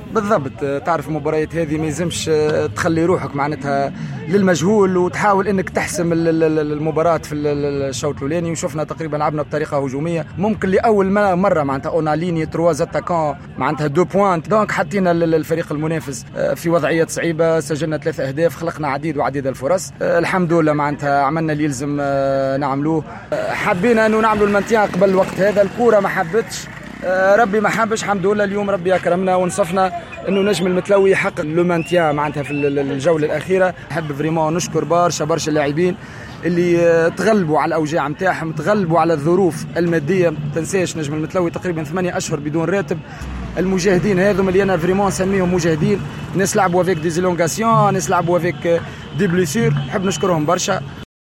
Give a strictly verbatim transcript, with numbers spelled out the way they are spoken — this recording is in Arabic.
بالضبط. تعرف المباريات هذه ما يلزمش تخلي روحك معناتها للمجهول وتحاول انك تحسم المباراه في الشوط الاولاني. وشفنا تقريبا لعبنا بطريقه هجوميه، ممكن لاول مره معناتها اون ليني تروا اتاكون معناتها دو بوينت، دونك حطينا الفريق المنافس في وضعيات صعيبه، سجلنا ثلاث اهداف، خلقنا عديد وعديد الفرص. الحمد لله معناتها عملنا اللي يلزم نعملوه. حبينا انه نعملوا المنتيان قبل الوقت هذا، الكوره ما حبتش، ربي ما حبش، الحمد لله اليوم ربي اكرمنا ونصفنا انه نجم المتلوي يحقق لو مانتيان معناتها في الجوله الاخيره. نحب فريمون نشكر برشا برشا اللاعبين اللي تغلبوا على الاوجاع نتاعهم، تغلبوا على الظروف الماديه. ما تنساش نجم المتلوي تقريبا ثمانية اشهر بدون راتب. المجاهدين هذوما اللي انا فريمون نسميهم مجاهدين، ناس لعبوا افيك دي زيلونغاسيون، ناس لعبوا افيك دي بليسير، نحب نشكرهم برشا.